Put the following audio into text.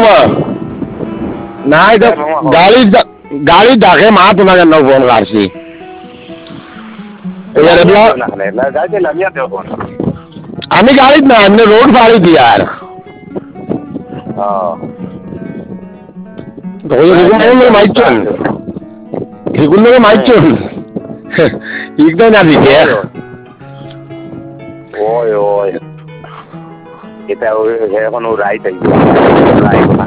नाही तर गाडी ढाके मा तुला त्यांना फोन काढशी आम्ही गाडीत ना आम्ही रोड फाडी ती यार माहित माहित इकडे ना तिथे होय होय हे पण राईट आहे